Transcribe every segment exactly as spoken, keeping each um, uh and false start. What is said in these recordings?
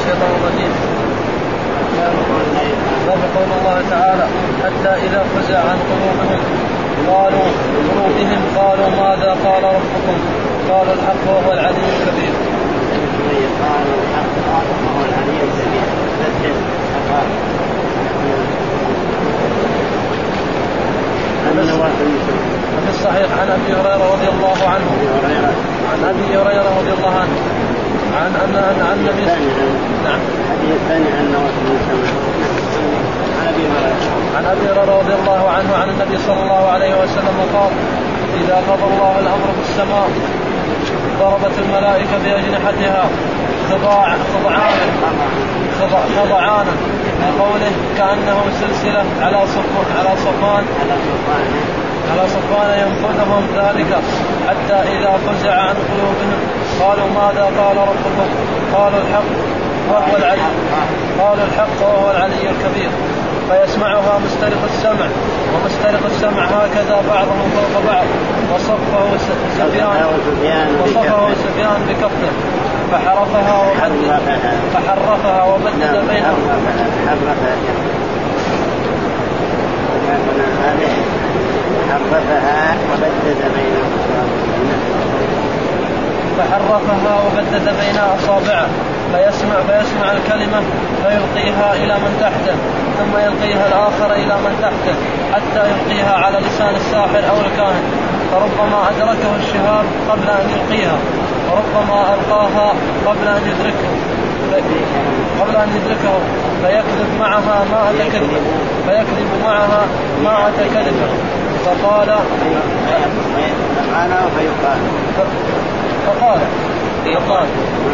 الشيطان الرجيم. باب قول الله تعالى حتى إذا فزع عن قلوبهم قالوا قلوبهم قالوا ماذا قال ربكم قالوا الحق وهو العلي الكبير. قالوا الحق وهو العلي الكبير. في الصحيح عن أبي هريرة رضي الله عنه عن أبي هريرة رضي الله عنه عن أن عن النبي نعم عن أبي هريرة رضي الله عنه عن النبي صلى الله عليه وسلم قال إذا قضى الله الأمر في السماء ضربت الملائكة بأجنحتها خضعانا خضعانا وقوله كأنهم سلسلة على صفوان على صفوان على صفوان ينقذهم ذلك حتى إذا فزع عن قلوبهم قالوا ماذا قال ربكم قالوا الحق وهو العلي قالوا الحق وهو العلي الكبير فيسمعها مسترق السمع ومسترق السمع هكذا بعضهم فوق بعض وصفه سفيان وصفه سفيان بكفه فحرفها وبدد فحرفها وبدد بينهم حرفها وبدد بينهم فحرفها وبدد بين أصابعه فيسمع فيسمع الكلمة فيلقيها إلى من تحته ثم يلقيها الآخر إلى من تحته حتى يلقيها على لسان الساحر أو الكاهن فربما أدركه الشهاب قبل أن يلقيها وربما ألقاها قبل أن يدركه قبل أن يدركه فيكذب معها ما أتكذب فيكذب معها ما أتكذب فقال فقال فيقال فقال فقال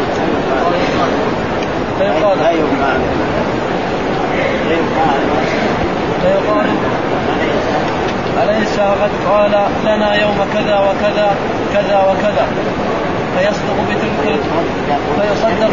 فيقال فيقال أليس قد قال لنا يوم كذا وكذا كذا وكذا فيصدق بتلك فيصدق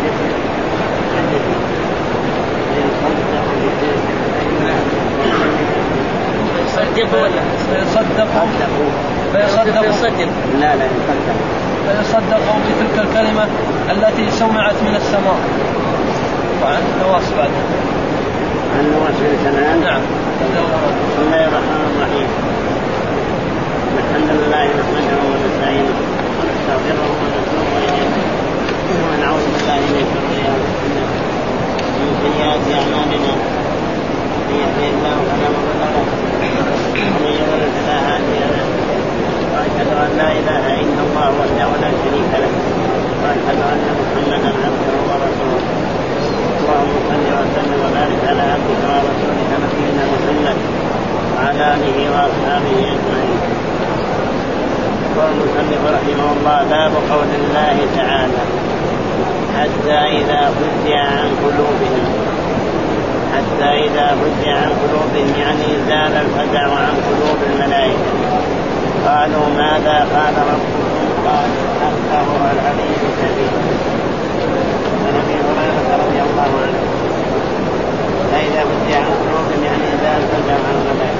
فيصدق فيصدق فيصدق لا لا يصدق فيصدق بتلك الكلمة التي سمعت من السماء. وعن نواس بعد عن نواس بن سمعان. نعم. بسم الله الرحمن الرحيم. الحمد لله نحمده ونستعينه ونستغفره ونتوب إليه ونعوذ بالله من شرور أنفسنا ومن سيئات أعمالنا من يهده الله فلا مضل له ومن يضلل فلا هادي له وأشهد أن لا إله إلا الله وحده لا شريك له وأشهد أن محمدا عبده ورسوله. اللهم صل وسلم وبارك على عبدك ورسولك نبينا محمد وعلى آله وأصحابه أجمعين. قال المصنف رحمه الله باب قول الله تعالى حتى إذا فزع عن قلوبهم حتى إذا فزع عن قلوبهم يعني زال الفزع عن قلوب الملائكة قالوا ماذا قال ربكم قال الحق وهو العلي الكبير. عن أبي هريرة رضي الله عنه فإذا فزع عن قلوبهم يعني زال الفزع عن الملائكة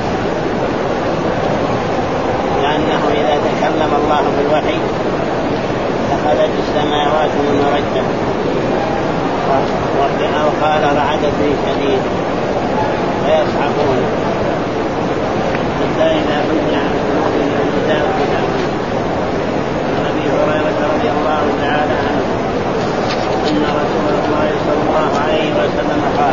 لأنه إذا تكلم الله بالوحي أخذت السماوات من رجة أو قال رعدة شديد فيصعقون حتى إذا فزع عن قلوبهم الانتزاع بدعهم. عن أبي هريرة رضي الله تعالى عنه أن رسول الله صلى الله عليه وسلم قال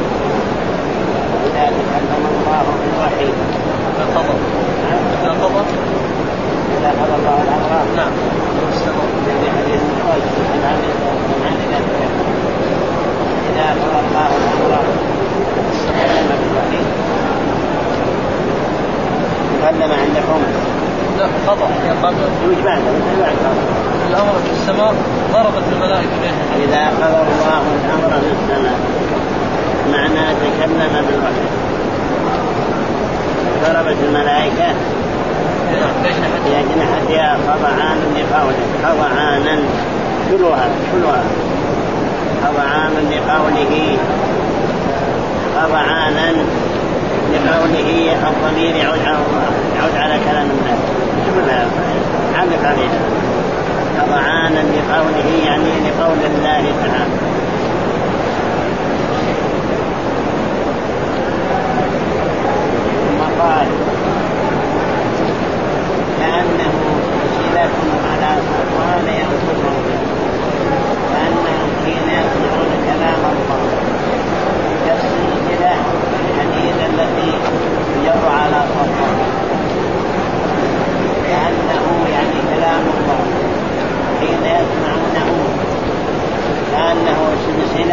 إذا تكلم الله بالوحي فقضى فقضى إذا قضى الله الأمر نعم في حديث الخالد إذا قضى الله الأمر تكلم بالوحي تكلم عندكم لا قضى يجمع الأمر في السماء ضربت الملائكة به. إذا قضى الله الأمر في السماء معنى تكلم بالوحي ضربت الملائكة بأجنحتها خضعانا لقوله خضعانا شلوها شلوها خضعانا لقوله خضعانا لقوله الضمير يعود على الله يعود على كلام الناس شملها علق عليها خضعانا لقوله يعني لقول الله تعالى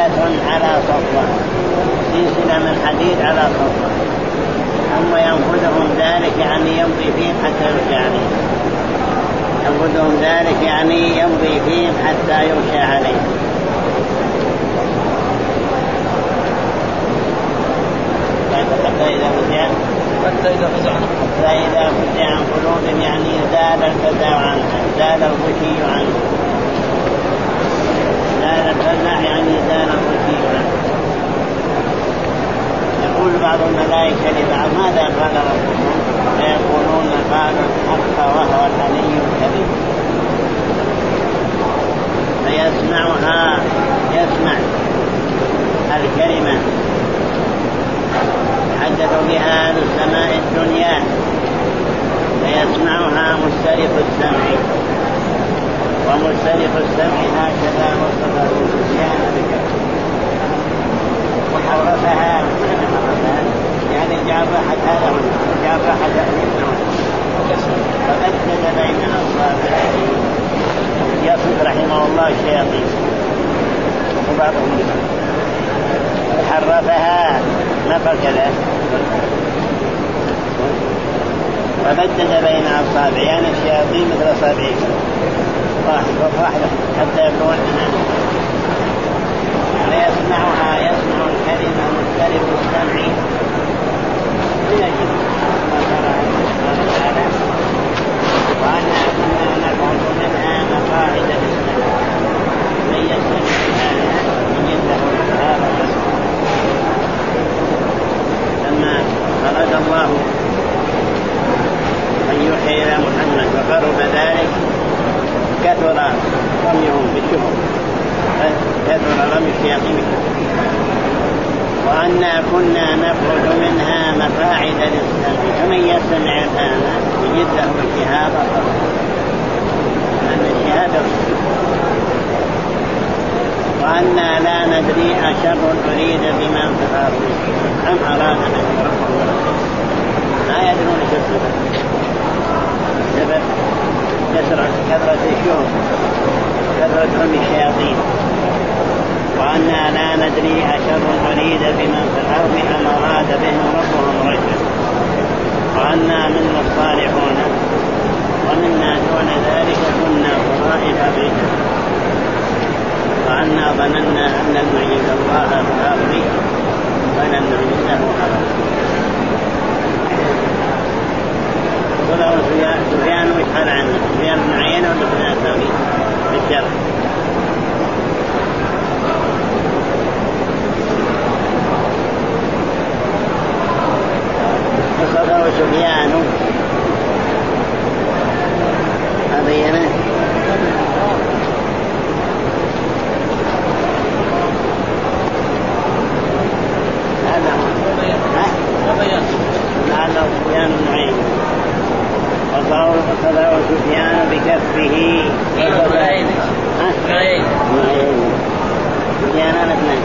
على صفوة، سلسلة من حديد على صفوة، ثم ينفذهم ذلك يعني يمضي فيهم حتى يغشى عليهم، ينفذهم ذلك يعني يمضي فيهم حتى يغشى عليهم. حتى إذا فزع حتى إذا فزع حتى إذا فزع عن قلوبهم يعني زال الفزع عنها، زال الغشي عنه، زال الفزع يعني زال الغشي عنه. يقول بعض الملائكة لبعض ماذا قال ربكم؟ فيقولون قالوا الحق وهو العلي الكبير. فيسمعها يسمع الكلمة حدث بها أهل السماء الدنيا، فيسمعها مسترق السمع، ومسترق السمع هكذا وصفه سفيان بكثرة وحرفها يعني جعل راحة هذا جعل راحة أهل فأسند بين أصابعه يصف رحمه الله الشياطين وبعضهم حرفها نفر كذا فبدد بين أصابع يعني الشياطين مثل أصابعه واحد واحد حتى يبلغون عنها. ويسمعها يسمع الكلمة مختلف السمع من أجل ما ترى تعالى وأنا كنا نقعد منها مقاعد للسمع من يسمع هذا يجد له هذا. لما أراد الله أن يوحي إلى محمد وقرب ذلك كثر رميهم بالشهر، كثر رمي الشياطين وأنا كنا نقعد منها مقاعد للسمع فمن يستمع الآن يجد له الشهاب أن الشهاب وأنا لا ندري أشر أريد بمن في الأرض أم أراد أن يرحمه ما يدرون شر سبب كثرة كثرة الشهر كثرة رمي الشياطين. وأنا لا ندري أشر أريد بمن في الأرض أم أراد بهم ربهم رشدا. وأنا منا الصالحون ومنا دون ذلك كنا طرائق بعيدا. وأنا ظننا أن لن نعجز الله في الأرض ولن نعجزه أبدا. وله سفيان ويشحل عنه سفيان بن عيينة وسفيان الثوري بالشر. وصدر سفيان أبينه هذا لعله سفيان بن عيينة. وصدر سفيان بكفه سفيان أنا اثنين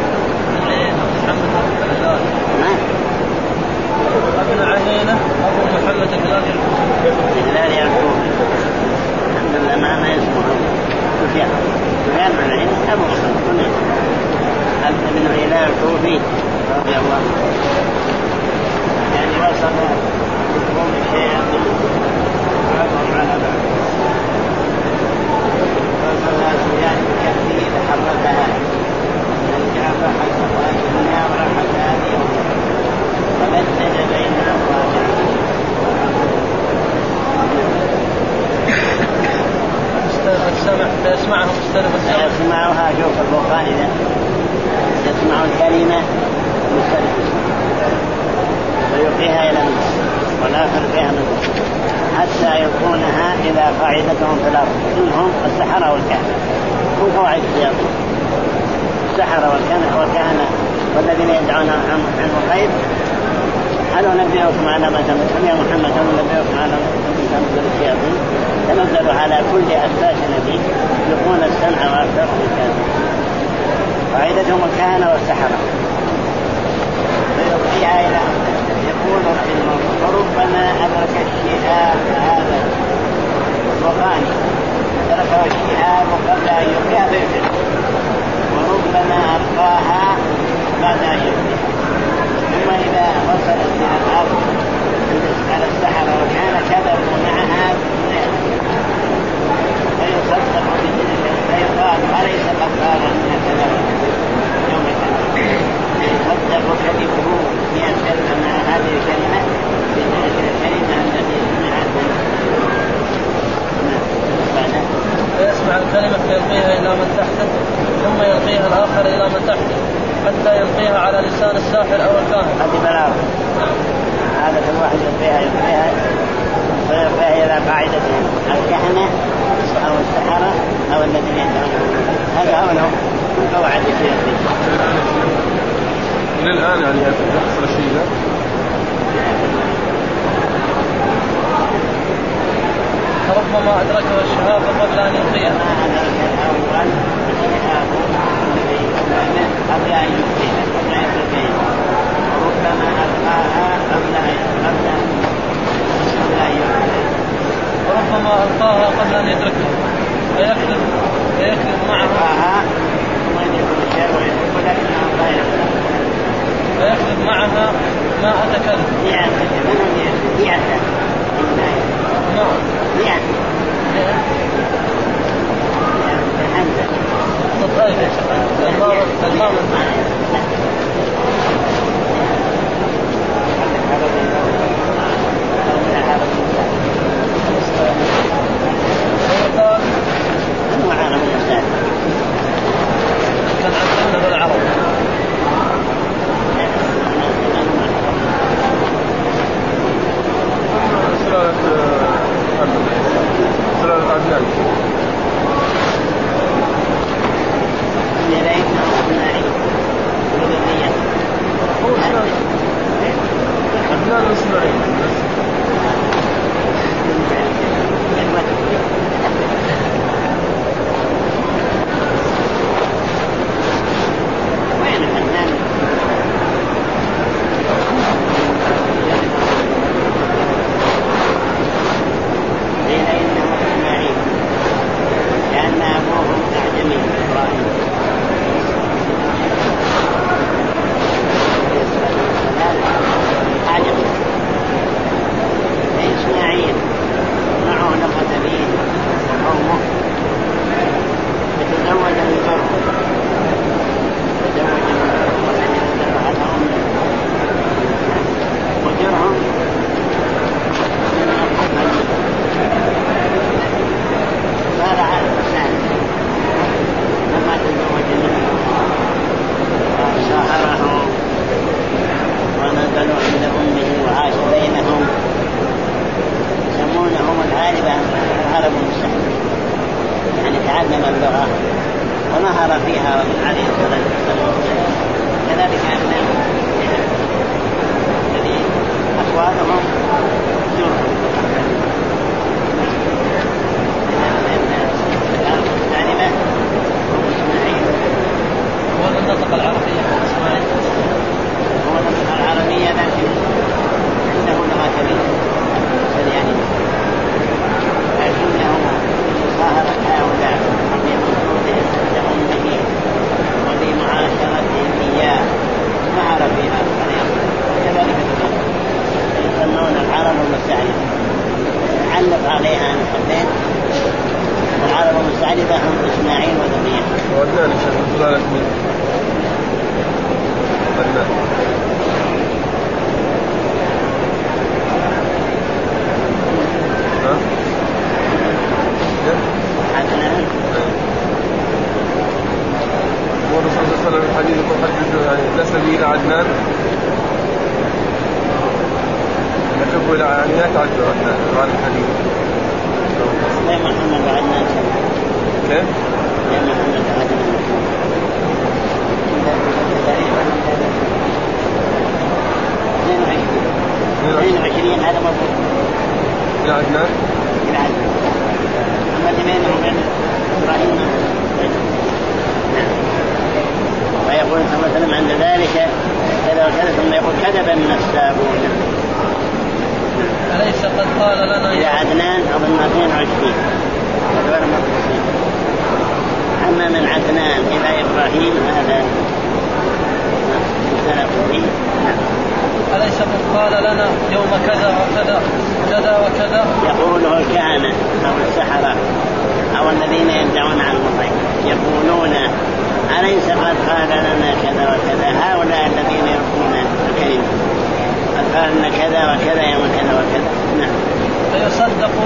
ابن عيينة أبو محمد هلال يعقوب الحمد لله ما ما اسمه سفيان سفيان بن عيينة أبو محمد ألف بن هلال الكوفي رضي الله يعني وصل يقوم الشيء بعضهم على بعض. وصل سفيان بكفه تحركها جعل حتى الدنيا ورحت هذه فبدد بين أصابعه السمع فيسمعه مستلف السمع يسمعها شوف البخاري ده يسمع الكلمة مستلف ويلقيها إلى الناس والآخر فيها منه حتى يلقونها إلى قاعدتهم في الأرض منهم السحرة والكهنة هم قواعد الشياطين السحرة والكهنة والذين يدعون عن الغيب. هل نبئكم على ما تنزل يا محمد هل نبئكم على ما تنزل الشياطين تنزل على كل أساس نبي يلقون السمع وأكثرهم الكاذبين. قاعدتهم الكهنة والسحرة فيلقيها إلى يقول رحمه وربما أدرك الشهاب هذا وغاني تركه الشهاب قبل أن يلقيها فيفعل وربما ألقاها يلقيها الآخر إلى من تحته حتى يلقيها على لسان الساحر أو الكاهن. هذه بلاغ، هذا الواحد يلقيها يلقيها ويلقيها إلى قاعدتهم الكهنة أو السحرة أو الذين يدعون. هذا هو لهم قواعد فيها من الآن يعني يحصل الشيء ذا. ربما أدركه الشهاب قبل أن يلقيها. ما أدرك الأول الشهاب قبل أن يلقيها قبل أن يلقيها، وربما ألقاها قبل أن يلقيها، وربما ألقاها قبل أن يدركها فيكذب فيكذب معها فيكذب معها ما أتكلم نعم نعم نعم كان عندنا بالعرب سلالة عدنان. عدنان وإسماعيل.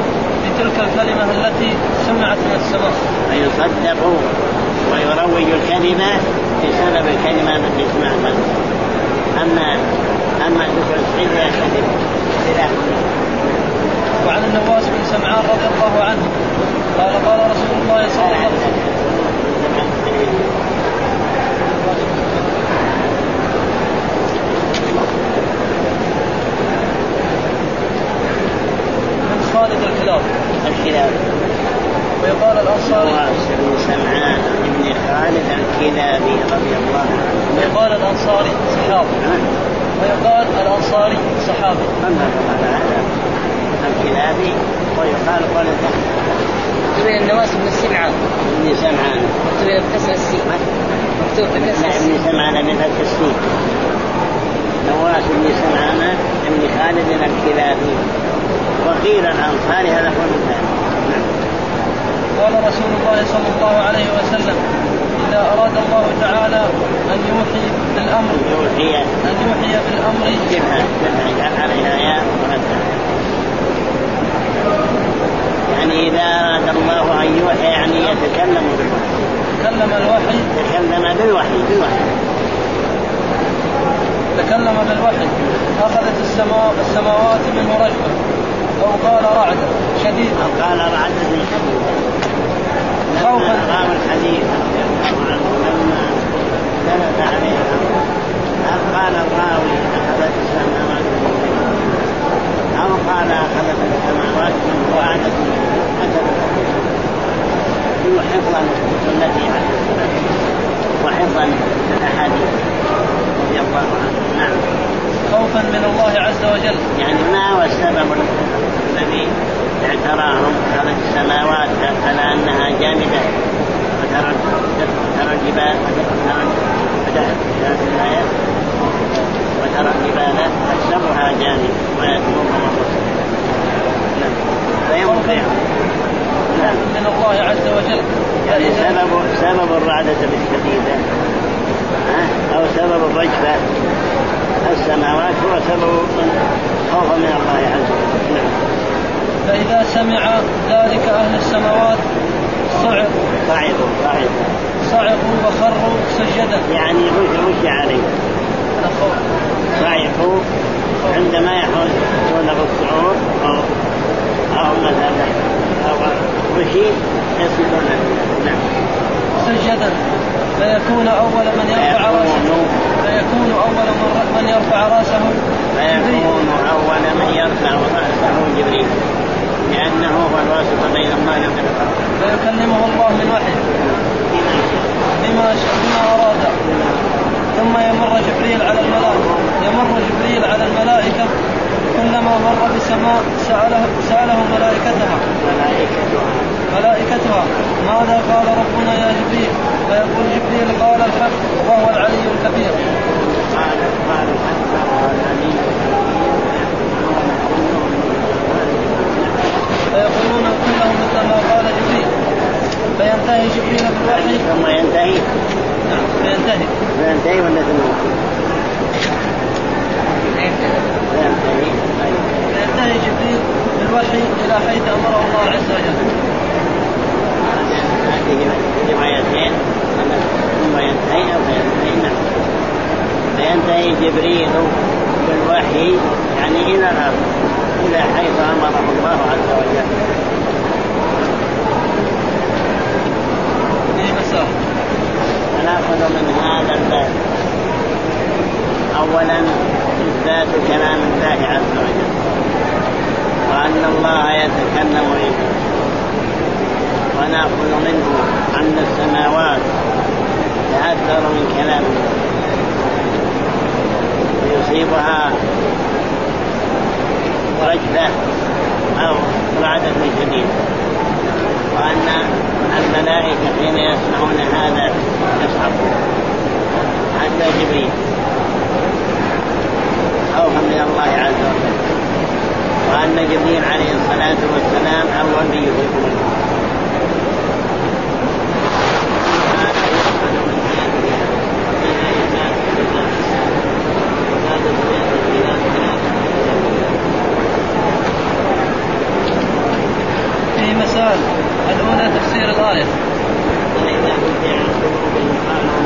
بتلك الكلمة التي سمعت من السماء. فيصدقوا ويروج الكلمة الكلمة بسبب الكلمة التي سمعها. أما أما تسع وتسعين فهي كذب. وعن النواس بن سمعان رضي الله عنه قال قال رسول الله صلى الله عليه وسلم من خالد الكلاب الكلاب. ويقال الأنصاري بن سمعان بن خالد الكلابي رضي الله عنه. ويقال الأنصاري صحابي. ويقال الأنصاري صحابي. أما قال هذا الكلابي ويقال قال تبين النواس بن سمعان بن سمعان تبين بكسر السين مكتوب بكسر السين بن سمعان بفتح السين. نواس بن سمعان بن خالد الكلابي وقيل الأنصاري هذا هو المثال. قال رسول الله صلى الله عليه وسلم إذا أراد الله تعالى أن يوحي بالأمر يوحي أن يوحي بالأمر جبها جبها عليها يا مرتب. يعني إذا أراد الله أن يوحي يعني يتكلم بالوحي. تكلم الوحي تكلم بالوحي بالوحي تكلم بالوحي أخذت السماء السماوات منه رجفة أو قال رعد شديد أو قال رعد شديد. خوفا راوي الحديث لما دلت عليها هل قال الراوي أخذت السماوات أو قال أخذت السماوات من وعدت حفظا سنتي عليه الصلاة وحفظا الأحاديث رضي الله عنه. نعم. خوفا من الله عز وجل. يعني ما هو السبب الذي اعتراهم على السماوات على أنها جامدة وترى الجبال وترى الجبال تحسبها جامدة ويتمرها مصر. فيمكن من الله عز وجل. يعني سبب سبب الرعدة بالشديدة أو سبب الرجفة السماوات هو سبب خوف من الله عز وجل. نعم. فإذا سمع ذلك أهل السماوات صعقوا صعقوا صعقوا صعقوا وخروا سجدا. يعني غش عليه صعقوا عندما يحصل له الصعود أو أو مثلا أو غشي يصلون. نعم. سجدا فيكون أول من يرفع رأسه فيكون أول من يرفع رأسه فيكون أول من يرفع رأسه جبريل لأنه هو الواسطة بين الله وبين فيكلمه الله من وحي بما بما أراد. ثم يمر جبريل على الملائكة يمر جبريل على الملائكة كلما مر بسماء سأله سأله ملائكتها ملائكتها ماذا قال ربنا يا جبريل؟ فيقول جبريل قال الحق وهو العلي الكبير. فيقولون كلهم مثل ما قال جبريل فينتهي جبريل بالوحي ثم ينتهي. نعم فينتهي فينتهي ولا ثم فينتهي فينتهي جبريل بالوحي إلى حيث أمره الله عز وجل. هذه روايتين ثم ينتهي أو فينتهي. فينتهي جبريل بالوحي يعني إلى الأرض إلى حيث أمره الله عز وجل. فنأخذ من هذا الباب أولا إثبات كلام الله عز وجل وأن الله يتكلم إليه. ونأخذ منه أن السماوات تأثر من كلامه ويصيبها رجفة أو رعدة شديدة. وأن الملائكة حين يسمعون هذا يصعقون حتى جبريل خوفا من الله عز وجل. وأن جبريل عليه الصلاة والسلام أول من يفيقون. في مسائل الأولى تفسير الآية. وإذا كنت عن قلوب قالوا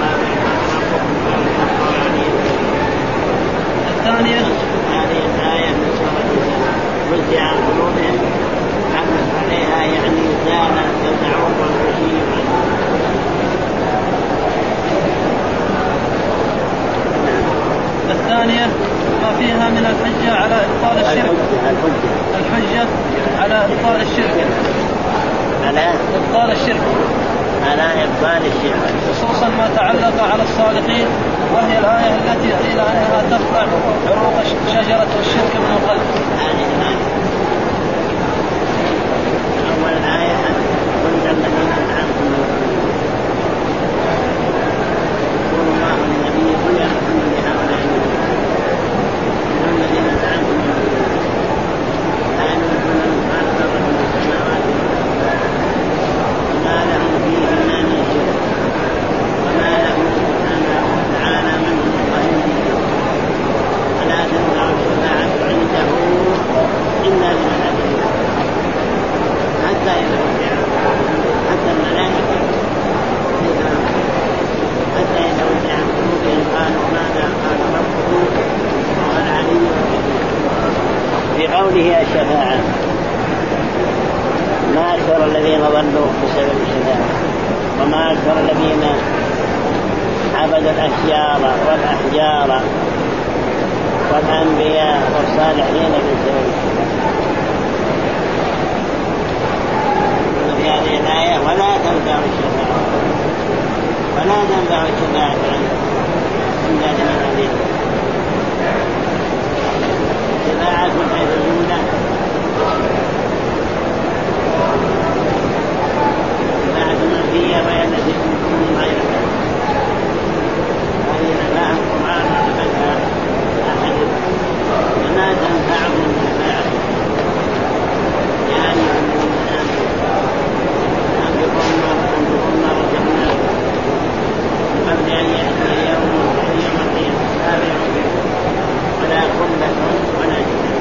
إبطال الشرك على إبطال الشرك على إبطال الشرك، خصوصا ما تعلق على الصالحين، وهي الآية التي إلى أنها تقطع عروق شجرة الشرك من القلب. هذه الآية أول آية قل الذين أنعمتم يقول الله للنبي قل يا محمد لهؤلاء الذين أنعمتم لا يملكون مثقال ذرة في السماوات وما لهم فيهما من شرك وما له سبحانه وتعالى منهم ظهير ولا تنفع الشفاعة عنده إلا لمن أذن له حتى إذا وجع حتى الملائكة حتى إذا وجع قلوبهم قالوا ماذا قال ربكم قال علي بقوله الشفاعة ما أكثر الذين ضلوا بسبب الشفاعة وما أكثر الذين عبدوا الأشجار والأحجار والأنبياء والصالحين بسبب الشفاعة. في هذه الآية ولا تنفع الشفاعة ولا تنفع الشفاعة إلا لمن أذن الشفاعة من حيث الجملة شفاعة منفية وهي التي تكون غيرها هذه نفاها القرآن ونفاها أحد وما تنفعهم الشفاعة يعني أنفقوا ما رزقناكم قبل أن يأتي يوم يوم القيامة لا بيع فيه ولا خلة ولا جنة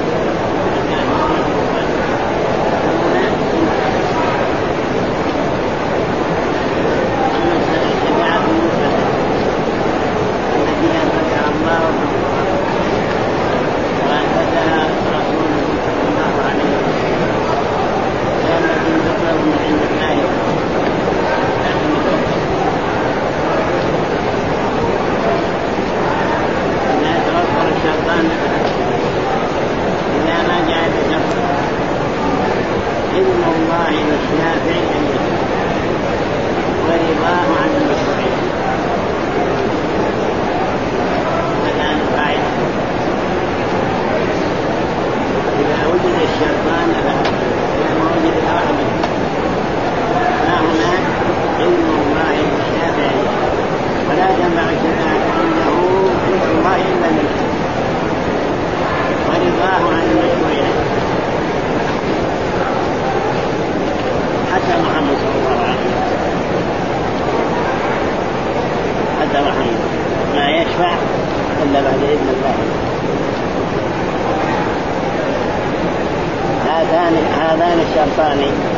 هذان الشرطان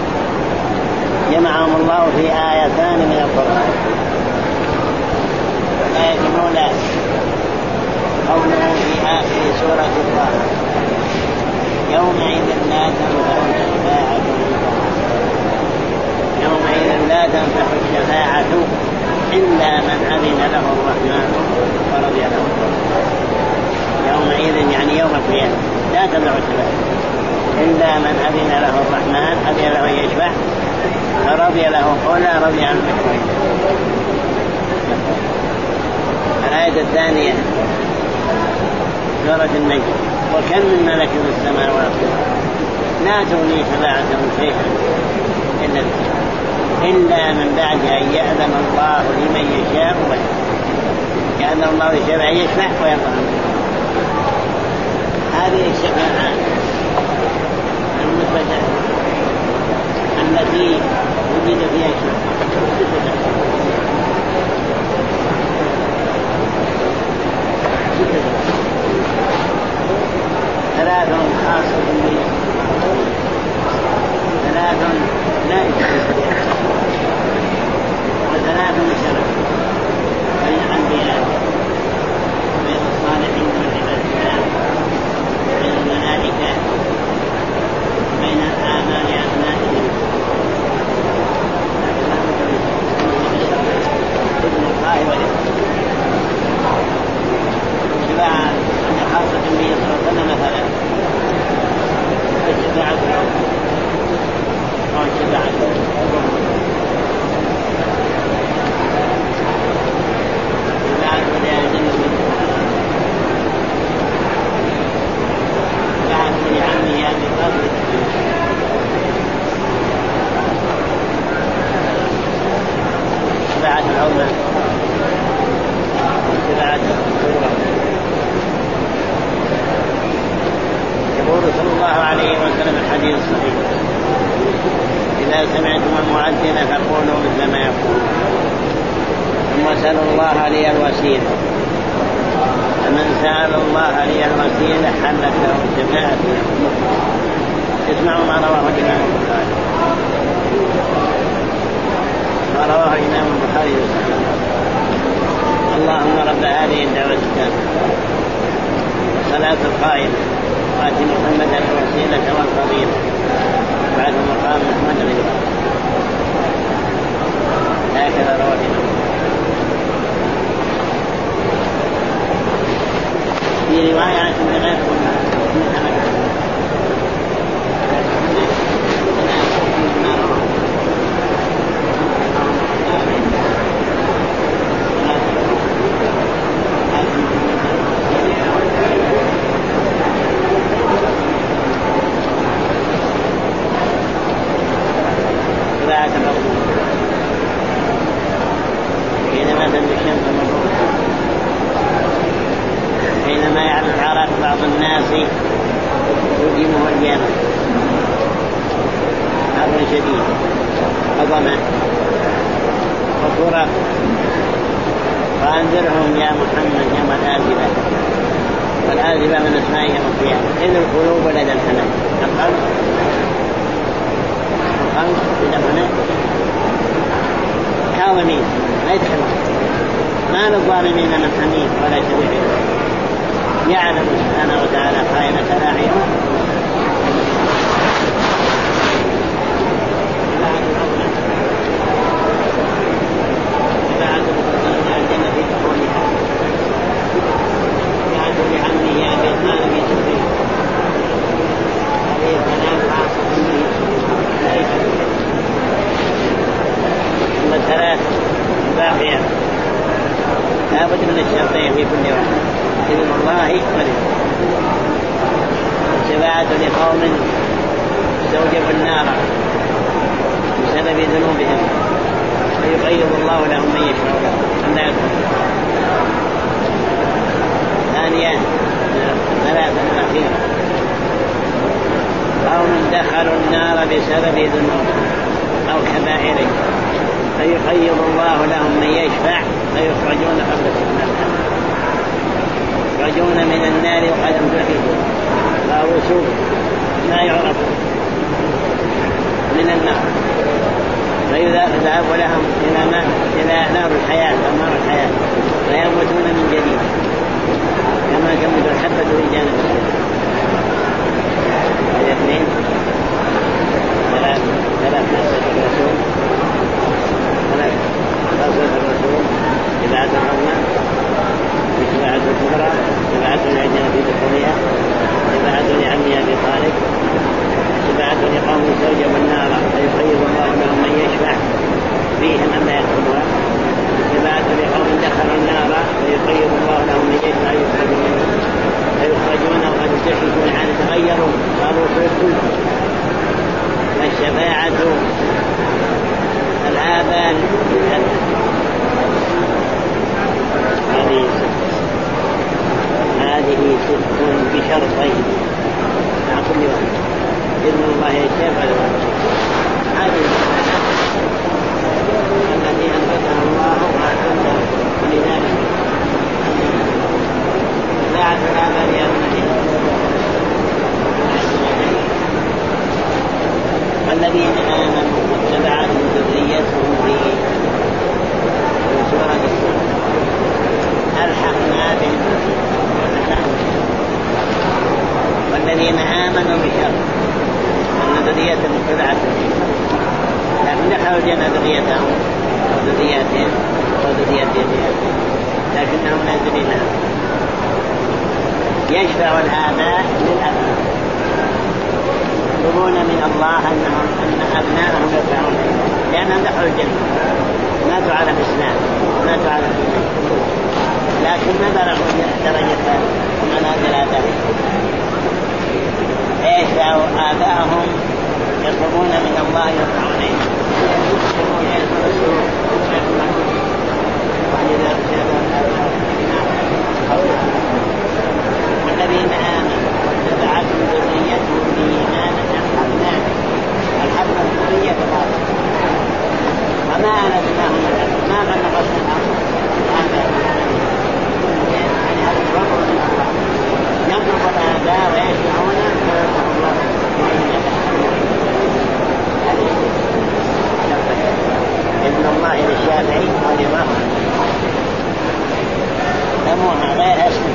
جمعهم الله في آيتان من القرآن. الآية الأولى قوله في آخر سورة الله يومئذ لا تنفع الشفاعة يومئذ لا تنفع الشفاعة إلا من أذن له الرحمن ورضي له. يومئذ يعني يوم القيامة لا تنفع الشفاعة إلا من أذن له الرحمن أذن له يشفع فرضي له قولا رضي عن المشروعين. الآية الثانية سورة النجم وكم من ملك في السماوات لا تغني شفاعتهم شيئا إلا إلا من بعد أن يأذن الله لمن يشاء ويرضى. يأذن الله لشفاعة يشفع ويرضى. هذه الشفاعات المثبتة التي وجد فيها شفاعة ثلاث خاصة به ثلاث لا يتحدث وثلاث شرف بين الأنبياء بين الصالحين والعباد بين الملائكة بين الآباء لأبنائهم شفاعته مقبولة. يقول صلى الله عليه وسلم الحديث الصحيح: إذا سمعتم المؤذن فقولوا مثل ما يقول، ثم سألوا الله لي الوسيلة، فمن سأل الله لي الوسيلة حلت له الشفاعة. اسمعوا ما رواه الإمام البخاري ما رواه الإمام البخاري اللهم رب هذه الدعوة التامة صلاة القائمة وآت محمدا الوسيلة والفضيلة بعد مقام محمد الإمام. هكذا رواه الإمام. في رواية بغير حينما يعلم العرب بعض الناس يجيبه الجنة حر شديد وظمأ وفرق، فأنذرهم يا محمد يوم الآزبة، والآزبة من اسماء يوم القيامة. إذ القلوب لدى الحنان، القلب القلب لدى الحنان كاظمين لا يتكلم، ما للظالمين من حميد ولا شفيع يعلم سبحانه وتعالى خائنة الأعين. ثلاث باقية لابد من الشرطين في كل واحد: إذن الله ولي. شفاعة لقوم استوجبوا النار بسبب ذنوبهم فيقيض الله لهم من يشاء لا يكون. ثانيا ثلاثة الأخيرة: قوم دخلوا النار بسبب ذنوبهم أو كبائرهم فيقيض الله لهم من يشفع فيخرجون قبل النار، يخرجون من النار وقد انتهكوا فوسوق لا يعرف من النار، فيذهب لهم إلى إلى نار الحياة أو نار الحياة فيموتون من جديد كما تموت الحبة في جانب الاثنين. ثلاث ثلاث نسبة الرسول ثلاث نسبة الرسول إبعاد الرحمة إبعاد الكبرى إبعاد العجل في دخولها إبعاد لعمي أبي طالب إبعاد لقوم استوجبوا النار فيقيض الله لهم من يشفع فيهم أما يدخلها إبعاد لقوم دخلوا النار فيقيض الله لهم من يشفع فيخرجون وقد استحيثوا عن تغيروا صاروا كل الشفاعة الآبان هذه ست هذه ست بشرطين مع كل واحد: إذن الله يشفع هذه التي أنبتها الله وأنبتها لذلك شفاعة الآبان يا والذين آمنوا واتبعتهم ذريتهم في سورة الصور ألحقنا بهم. والذين آمنوا بشر أن ذريتهم اتبعتهم لكن دخلوا الجنة ذريتهم وذرياتهم وذرياتهم لكنهم لا يدري لهم. يشفع الآباء للأبناء يطلبون من الله أنهم أن أبنائهم يرفعون لأنهم دخلوا الجنة ماتوا على الإسلام ماتوا على الإيمان لكن ما بلغوا درجة ومنازل آبائهم. يشفع آبائهم يطلبون من الله يرفعون ولذلك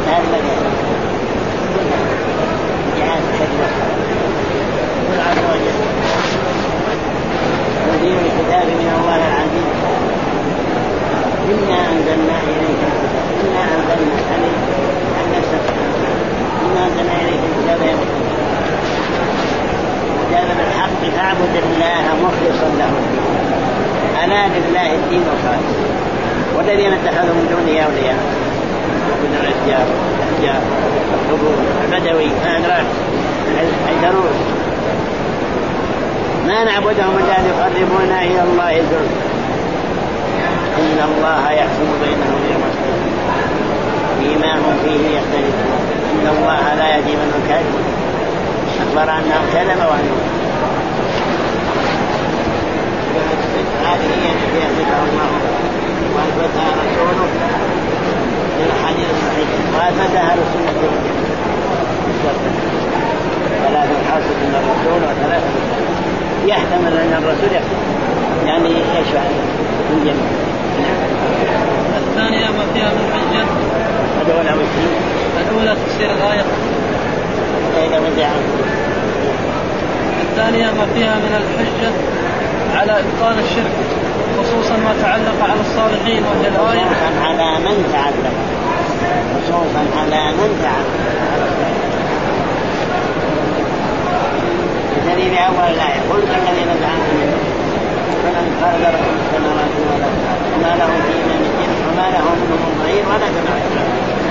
هذا الذي جهاز كذبه يقول عز وجل تنزيل الكتاب من الله العزيز إنا أنزلنا إليك إنا أنزلنا عليك أن نستطيع إنا أنزلنا إليك الكتاب كتاب بالحق فاعبد الله مخلصا له ألا لله الدين الخالص والذين اتخذوا من دونه أولياء من الأشجار الأحجار القبور البدوي الأدراك العيدروس ما نعبدهم إلا ليقربونا إلى الله زلفى إن الله يحكم بينهم يوم القيامة فيما هم فيه يختلفون إن الله لا يهدي من كذب أخبر أنهم كذبوا وأنهم هذه هي التي يثبتها الله وأثبتها رسوله في الحديث الصحيح وأثبتها رسوله ثلاثة حاصل من الرسول وثلاثة يحتمل أن الرسول يحتمل يعني يشفع من جميع. الثانية ما فيها من حجة الأولى والثانية الأولى تفسير الآية الثانية ما فيها من الحجة على إبطال الشرك خصوصا ما تعلق على الصالحين وهي الآية خصوصا على من تعلق خصوصا على من تعلق بدليل أول الآية قل الذين زعمتم منهم فلن خرج لكم السماوات والأرض وما لهم فيهما من جن وما لهم منهم من ظهير ولا تبعثون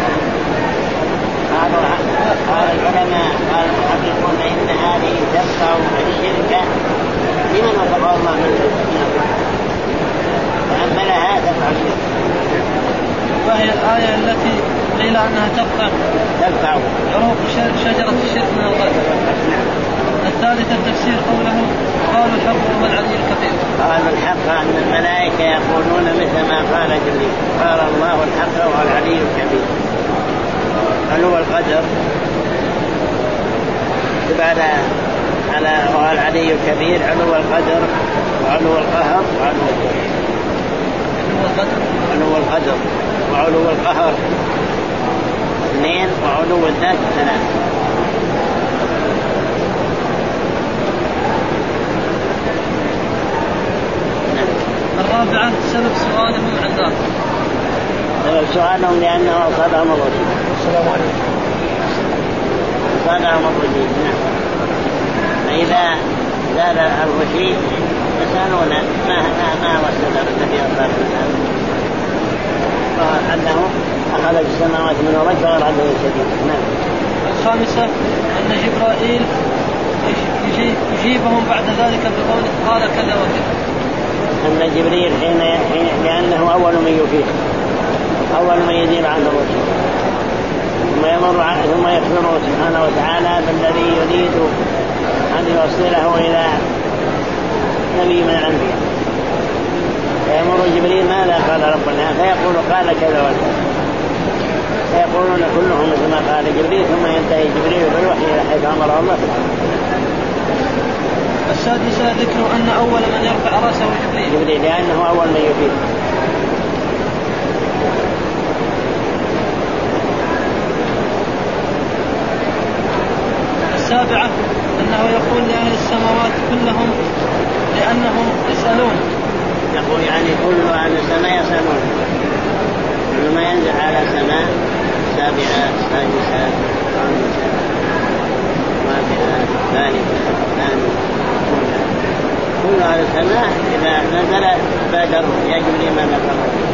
قال العلماء قال المحققون إن هذه تقطع الشرك لمن وصفه الله من فأملها تقطع الشرك وهي الآية التي قيل أنها تقطع تقطع عروق شجرة الشرك من الغد. الثالثة التفسير قوله قالوا الحق هو العلي الكبير قالوا الحق أن الملائكة يقولون مثل ما قال جبريل قال الله الحق هو العلي الكبير علو القدر بعد على هو العلي الكبير علو القدر وعلو القهر وعلو القدر علو القدر وعلو القهر اثنين وعلو الذات ثلاثة. الرابعة سبب سؤالهم عن ذلك سبب سؤالهم لأنه أصابهم الرجيم. السلام عليكم. أصابهم الرجيم. نعم. فإذا زال الرجيم يسألون ما ما هو السبب الذي أصاب الإنسان؟ قال أنه أخذ السماوات من الرجل وأرعده الشديد. نعم. الخامسة أن جبرائيل يجيبهم بعد ذلك بقوله قال كذا وكذا. أن جبريل حين لأنه أول من يفيد أول من يزيل عنه الرسل ثم يمر ثم يخبره سبحانه وتعالى بالذي يريد أن يوصله إلى نبي من الأنبياء فيمر جبريل ماذا قال ربنا فيقول قال كذا وكذا فيقولون كلهم مثل ما قال جبريل ثم ينتهي جبريل بالوحي إلى حيث أمره الله سبحانه. السادسة ذكر أن أول من يرفع رأسه جبريل جبريل لأنه أول من يفيد. السابعة أنه يقول لأهل السماوات كلهم لأنهم يسألون يقول يعني كل أهل السماء يسألون كل ما ينزل على سماء سابعة سادسة خامسة رابعة ثالثة ثانية كل هذا السماء إذا نزل بادر يجب لمن نفر.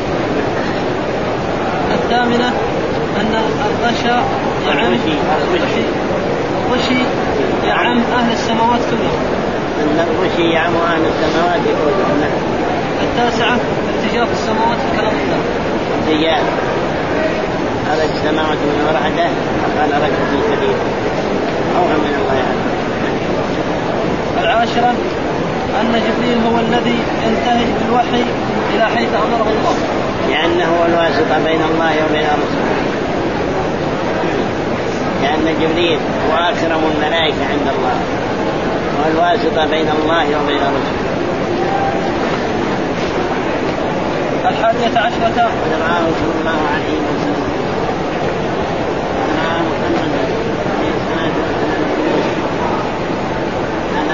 الثامنة أن الغشاء يعم الغشي يعم أهل السماوات كلهم أن الغشي يعم أهل السماوات كلهم. التاسعة ارتجاف السماوات كلام الله ارتجاف هذا السماوات من ورعده فقال رجل شديد أوهم من الله يعني. العاشرة أن جبريل هو الذي ينتهي بالوحي إلى حيث أمره الله لأنه هو الواسطة بين الله وبين رسوله لأن جبريل هو أكرم الملائكة عند الله والواسطة بين الله وبين رسوله. الحادية عشرة ونراه صلى الله عليه وسلم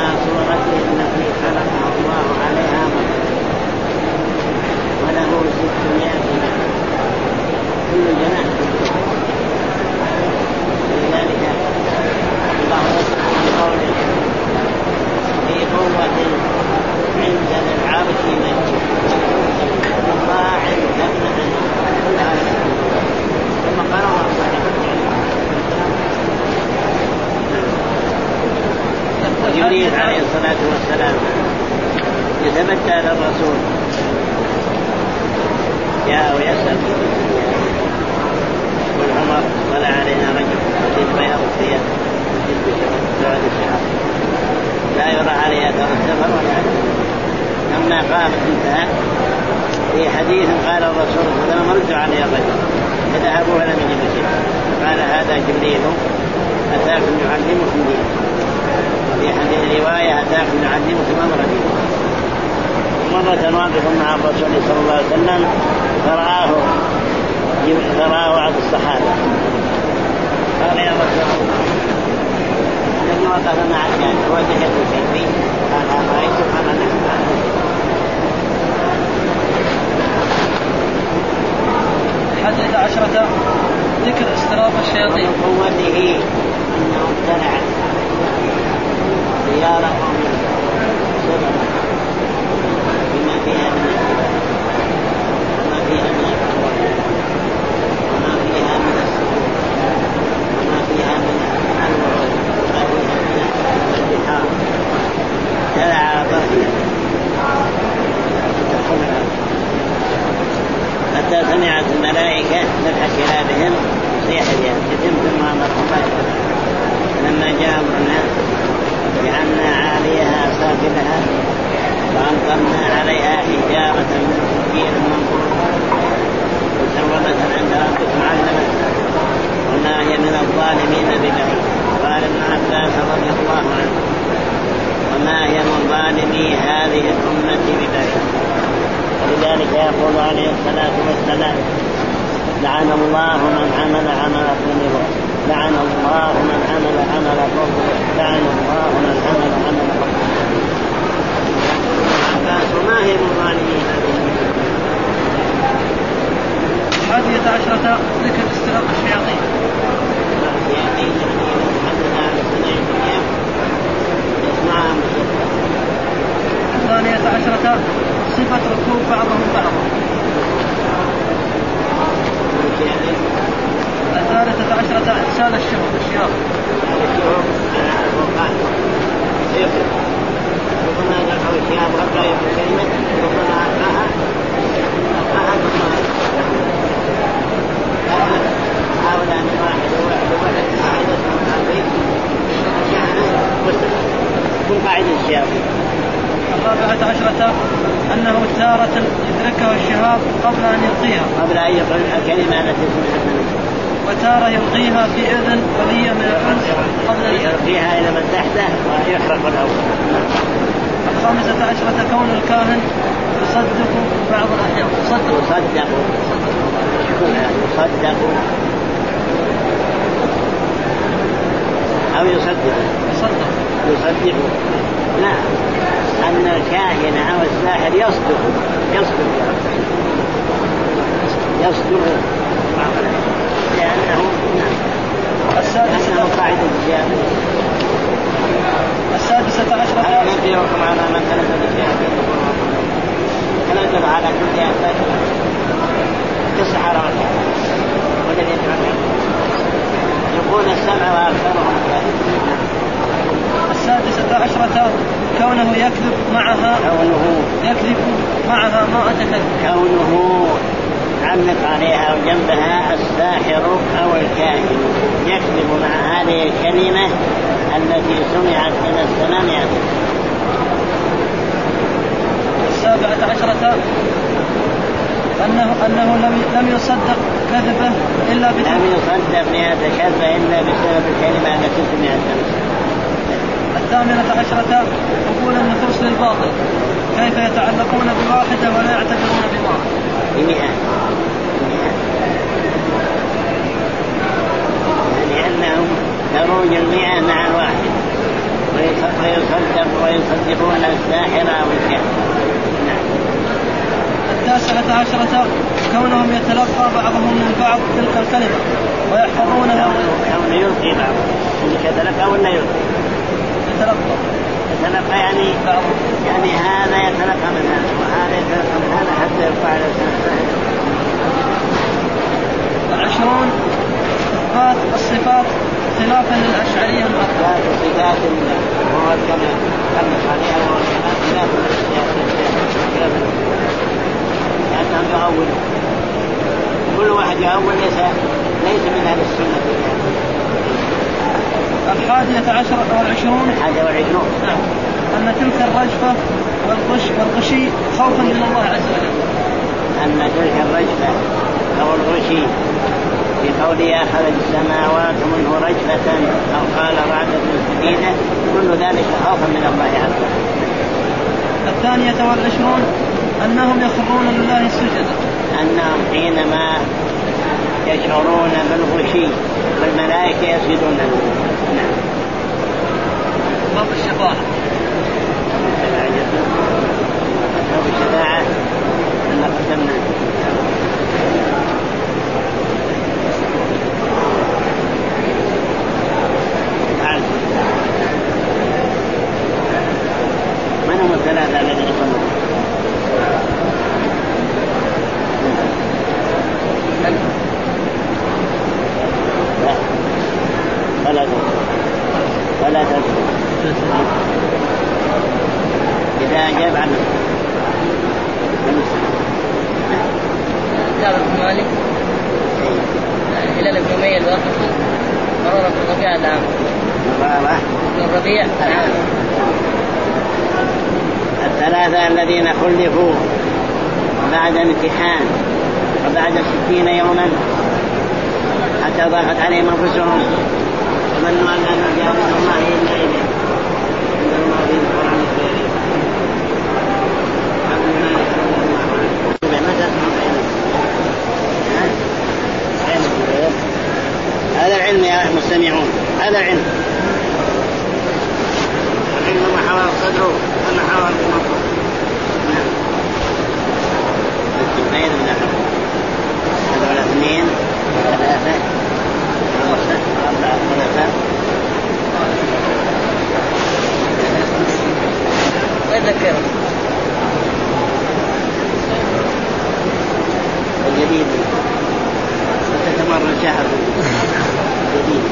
على صورته التي خلقه الله عليها مطر وله ستمائة جناح كل جناح لذلك الله سبحانه قوله في قوة عند العرش مجيد مطاع ثم أمين ثم قرأ جبريل عليه الصلاة والسلام يتمتع للرسول جاء ويسأل والعمر طلع علينا رجل شديد بياض الثياب سعود الشعر لا يرى عليه أثر السفر ولا عليه. لما قام انتهى في حديث قال الرسول صلى الله عليه وسلم رجع عليه الرجل فذهبوا ولم يجد شيء قال هذا جبريل أتاكم يعلمكم دينكم في حديث رواية أتاكم يعلمكم أمر دينكم. مرة واقف مع الرسول صلى الله عليه وسلم فرآه فرآه بعض الصحابة قال يا رسول الله الذي وقف معك وجهك كيفي قال رأيت قال نحن الحادية عشرة ذكر استراق الشياطين. من قوته أنه امتنع زيارة قوم صدر بما فيها من السبب وما فيها من الأقوال وما فيها من السبب وما فيها من الوعود وما فيها من البحار تلع ضربه حتى سمعت الملائكة نفح كلابهم صيح اليد يتم ما مرحبا. لما جاء أمرنا جعلنا عاليها سافلها وأمطرنا عليها حجارة من سجيل منضود مسومة عند ربك معلمة وما هي من الظالمين ببعيد. قال ابن عباس رضي الله عنه وما هي من ظالمي هذه الأمة ببعيد. ولذلك يقول عليه الصلاة والسلام لعن الله من عمل عمل قوم لعن الله من عمل عمل قوم لعن الله من عمل عمل قوم. وما هي من ظالمي هذه الحادية عشرة ذكر استراق الشياطين. الشياطين الذين حدث على سنة الدنيا يسمعها مصدر. الثانية عشرة صفة ركوب بعضهم بعضا. الثالثة عشرة إرسال الشياط. ربما يدعو الشياط ربما يقول كلمة ربما ألقاها ألقاها ربما حاول أن واحد وواحد وواحد قاعد يسمع البيت شعنا وسط كل قاعد الشياط. الرابعة عشرة أنه تارة يدركه الشهاب قبل أن يلقيها قبل أن يقول الكلمة التي سمعت منه وتارة يلقيها في إذن ولية من الأنس قبل أن يلقيها إلى من تحته ويحرق الأول. الخامسة عشرة كون الكاهن يصدق بعض الأحيان يصدق يصدق يصدق أو يصدق يصدق يصدق لا أن الكاهن أو الساحر يصدق يصدق يصدق لأنه السادسة قاعدة الجامعة. السادسة عشرة نبيكم على من تنزل الجامعة تنزل على كل أساس كالسحرة والذين يقول السمع وأكثرهم كاذبون. السادسة عشرة كونه يكذب معها كونه يكذب معها ما أتكذب كونه علق عليها وجنبها الساحر أو الكاهن يكذب مع هذه الكلمة التي سمعت من السماء. السابعة عشرة أنه, أنه لم, لم يصدق كذبه إلا بسبب لم يصدق مئة كذبة إلا بسبب الكلمة التي سمعت منه. الثامنة عشرة قبول النفوس للباطل كيف يتعلقون بواحدة ولا يعتبرون بواحد بمئة لأنهم تروج المئة مع واحد ويصدق الساحر أو الكاهن. نعم. التاسعة عشرة كونهم يتلقى بعضهم من بعض تلك الكلمة ويحفظونها. كونه يلقي بعض اللي يتلقى ولا يلقي؟ يتلقى يتلقى يعني بعض، يعني هذا يتلقى من هذا وهذا يتلقى من هذا حتى يرفع على الساحر. العشرون إثبات الصفات خلافا للأشعرية المعطلة. صفات هو كما كما عليها هو الصفات خلاف الأشياء لأنهم يؤولون كل واحد يؤول ليس ليس من أهل السنة. الحادية عشرة والعشرون الحادية والعشرون نعم أن تلك الرجفة والغش والغشي خوفا من الله عز وجل. أن تلك الرجفة أو الغشي في قوله أخذ السماوات منه رجفة أو قال رعدة شديدة كل ذلك خوفا من الله عز وجل. الثانية والعشرون أنهم يخرون لله سجدا. أنهم حينما يشعرون بالغشي والملائكة يسجدون له. نعم. باب الشفاعة. باب الشفاعة أن قدمنا من هم الثلاثة الذين يقولون؟ لا ولا تنسوا ولا تنسوا إذا أجاب عنه كعب بن مالك هلال بن أمية الواقفي مرارة بن الربيع العام مرارة بن الربيع العام. الثلاثة الذين خلفوا بعد امتحان وبعد ستين يوما حتى ضاقت عليهم أنفسهم وظنوا أن لا نرجع من الله إلا إليه. عند الله في القرآن الكريم هذا العلم يا مستمعون، هذا العلم العلم ما حوى الصدر وما حوى المطر. غير من أحد هذول اثنين ثلاثة خمسة أربعة ثلاثة وذكر الجديد وتتمرن شهر جديد.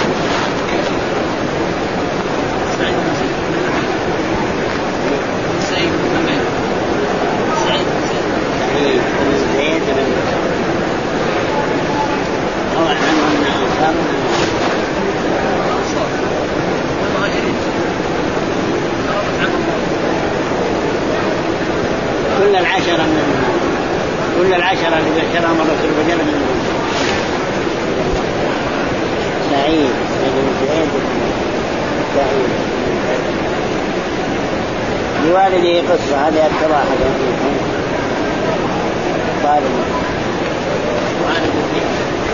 سعيد سعيد سعيد سعيد سعيد بن روى عنه أن أنصار أنصار المهاجرين كل العشرة من كل العشرة اللي بشرهم الرسول وجل من سعيد بن سعيد سعيد لوالده قصة هذه الصراحة طالب والد الدين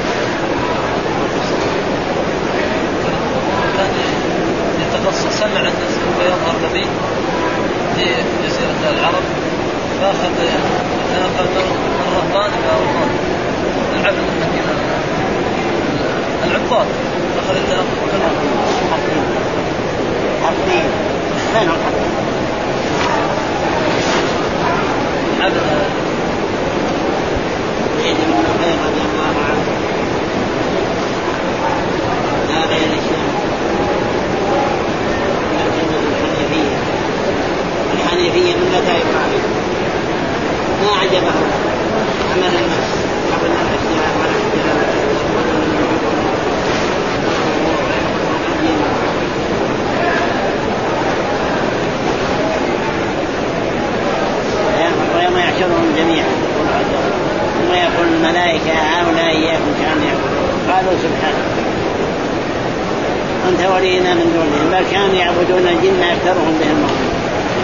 يتخصص سمع عند يظهر نبي في جزيرة العرب فأخذ ناقل من رهبان إلى رهبان العبد المدينة العباد أخذ يتنقل حقين حقين من هم حقين عبد سعيد بن عمير رضي الله عنه هذا الإسلام الحنيفية الحنيفية من متى إبراهيم ما عجبه عمل الناس قبل الإسلام ولا احتلال ويوم يحشرهم جميعا ثم يقول الملائكة هؤلاء إياكم كانوا يعبدون قالوا سبحانك أنت ولينا من دونهم بل كانوا يعبدون الجن أكثرهم بهم مؤمنون.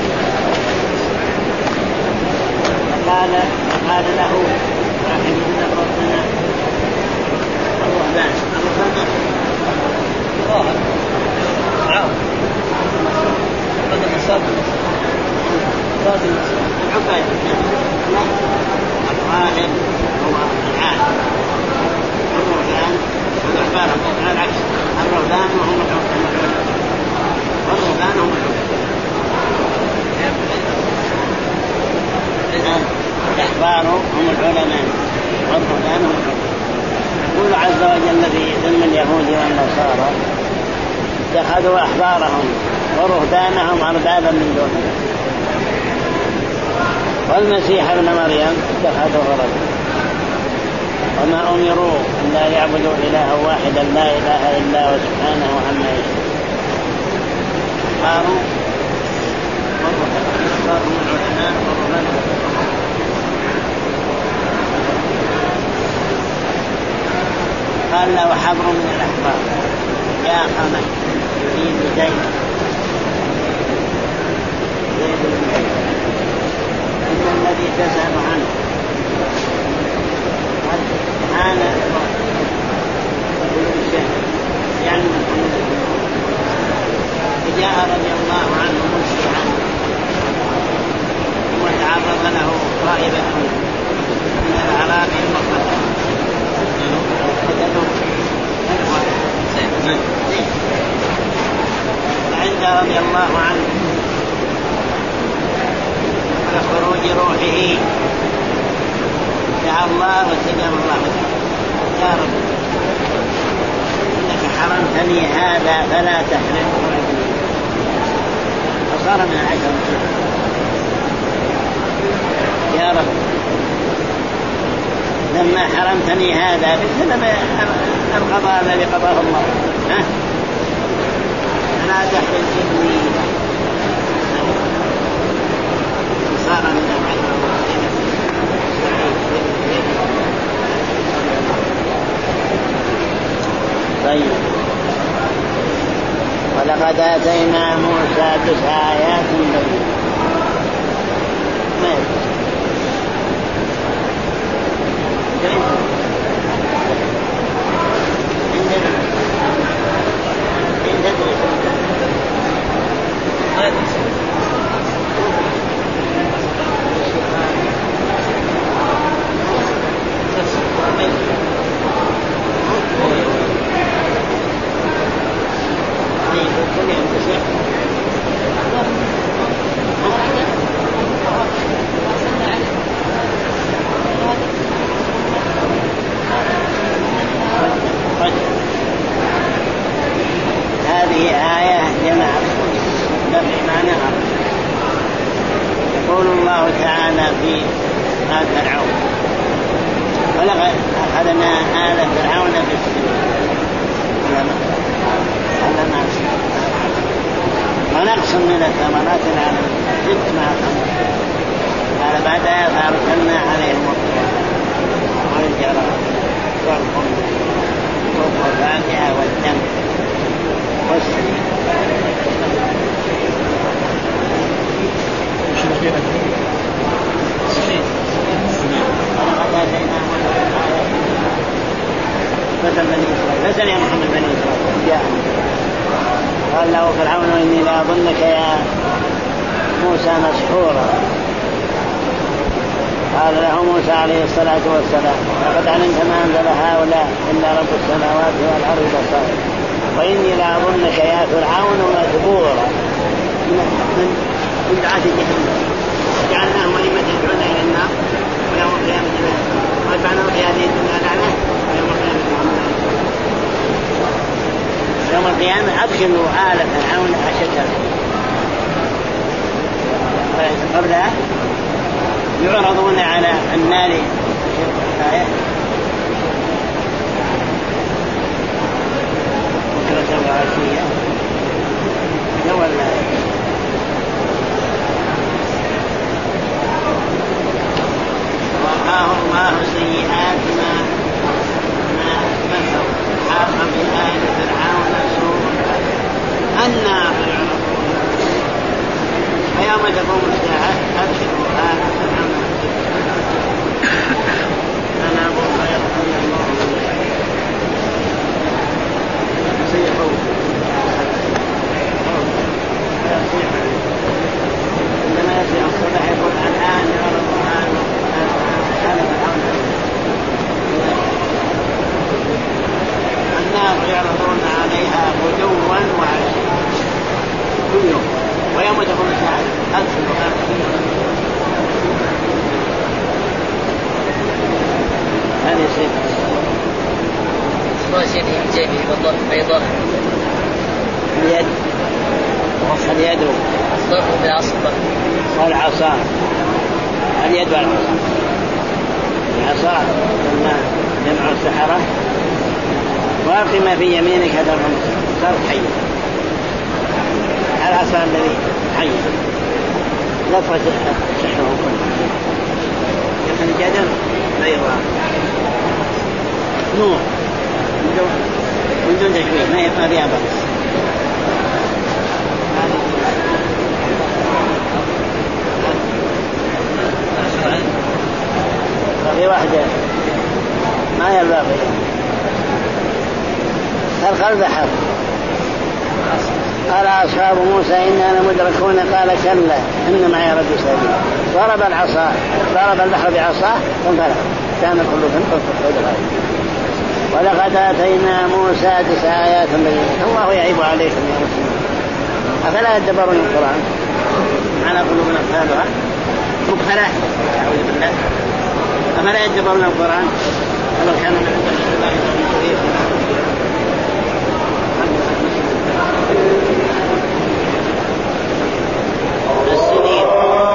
فقال فقال له راحمنا ربنا الرهبان الرهبان واحد عام بدل مسافة الذي ذم اليهود والنصارى اتخذوا أحبارهم ورهبانهم أربابا من دون الله والمسيح ابن مريم اتخذوه ربا وما أمروا إلا يعبدوا إلها واحدا لا إله إلا هو سبحانه عما يشركون. قالوا قالوا العلماء قال له حبر من الأحبار يا خمس يريد دين إن الذي تسأل عنه قد حان يعني جاء رضي الله عنه مسيحا وتعرض له طائفة من الأعراب المقتدى فعند رضي الله عنه لخروج روحه دعا الله واستجاب الله يا رب إنك حرمتني هذا فلا تحرمه فصار من العشر يا رب لما حرمتني هذا بسبب القضاء الذي قضاه الله ها فلا تحرمني صار من العشر طيب ولقد آتينا موسى تسع آيات بينات هذه آية جماعة نفع معناها. يقول الله تعالى في آل فرعون ولقد أخذنا آل فرعون بالسنين ونقص من الثمرات العالم ست مع خمس قال بعدها فأرسلنا عليهم الطير والجراد والقمل والضفادع والدم والسنين ولقد آتينا مثل بني إسرائيل مثل يا محمد بني إسرائيل جاء قال له فرعون إني لا أظنك يا موسى مسحورا قال له موسى عليه الصلاة والسلام لقد علمت ما أنزل هؤلاء إلا رب السماوات والأرض بصائر وإني لا أظنك يا فرعون مثبورا من دعاة جهنم جعلناهم أئمة يدعون إلى النار ويوم القيامة وجعلنا في هذه الدنيا لعنة ويوم القيامة يوم القيامة أدخلوا آل فرعون أشد قبلها يعرضون على النار آية بكرة وعشية يولى وقاه الله سيئات ما ما مسوا حاق بآل فرعون سوء النار ويوم تقوم الساعة أبشروا آل فرعون أنا أقول راشد في جيبه بالضبط بيضاء. اليد اليد ضرب بالعصا والعصا. اليد والعصا. العصا جمع السحرة. وألق ما في يمينك هذا الرمز صار حي. العصا الذي حي لفظ سحره كله. يكون جدا بيضاء نور من دون تشويه ما يبقى فيها بأس. في واحدة ما يلبغي القلب حر. قال أصحاب موسى إننا مدركون قال كلا إن معي ربي سبيل. ضرب العصا ضرب البحر بعصاه فانفلق كان كل فرق كالطود. ولقد آتينا موسى تسع آيات بينات. الله يعيب عليكم يا مسلمين أفلا يدبرون القرآن على قلوب أقفالها مقفلة أعوذ بالله. أفلا يدبرون القرآن ولو كان من عند الله السنين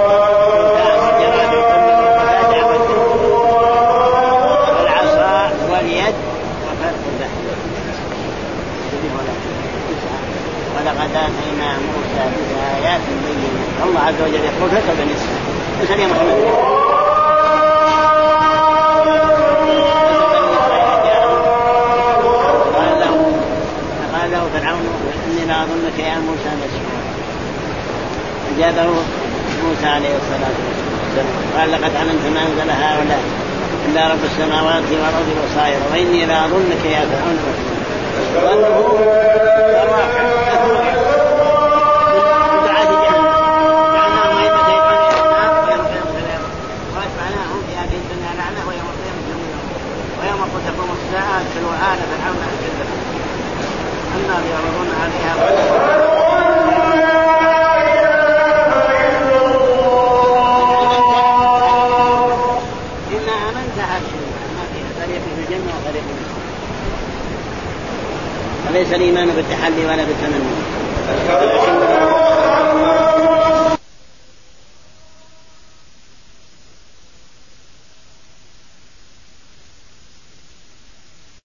والعصا واليد وفرق البحر. ولقد آتينا موسى تسع آيات بينات. الله عز وجل يقول لك بني إسرائيل اسأل يا محمد قال له فرعون إني لا أظنك يا موسى مسحورا. أجابه موسى عليه الصلاة والسلام قال لقد علمت ما أنزل هؤلاء إلا رب السماوات والأرض بصائر وإني لا أظنك يا فرعون ويوم تقوم الساعة أدخلوا آل فرعون أشد النار يعرضون عليها إنا آمنت هاشم ما فيها فريق في الجنة وفريق في النار. وليس الإيمان بالتحلي ولا بالتمني.